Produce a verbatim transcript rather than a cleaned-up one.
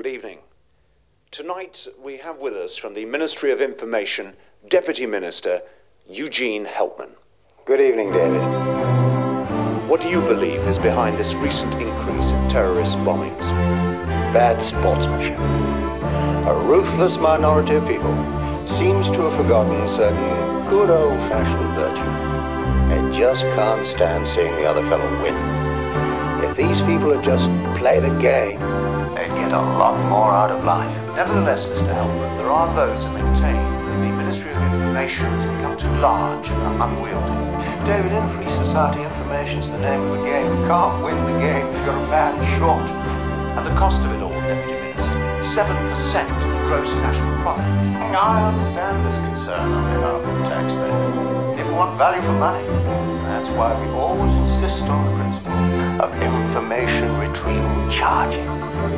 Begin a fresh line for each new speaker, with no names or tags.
Good evening. Tonight we have with us from the Ministry of Information, Deputy Minister Eugene Helpman.
Good evening, David.
What do you believe is behind this recent increase in terrorist bombings?
Bad sportsmanship. A ruthless minority of people seems to have forgotten certain good old-fashioned virtue. They just can't stand seeing the other fellow win. If these people would just play the game, they'd get a lot more out of life.
Nevertheless, Mister Helpman, there are those who maintain that the Ministry of Information has become too large and unwieldy.
David, in free society, information's the name of the game. You can't win the game if you're a man short.
And the cost of it all, Deputy Minister, seven percent of the gross national product.
I understand this concern on behalf of the taxpayer. People want value for money. That's why we always insist on the principle of information retrieval charging.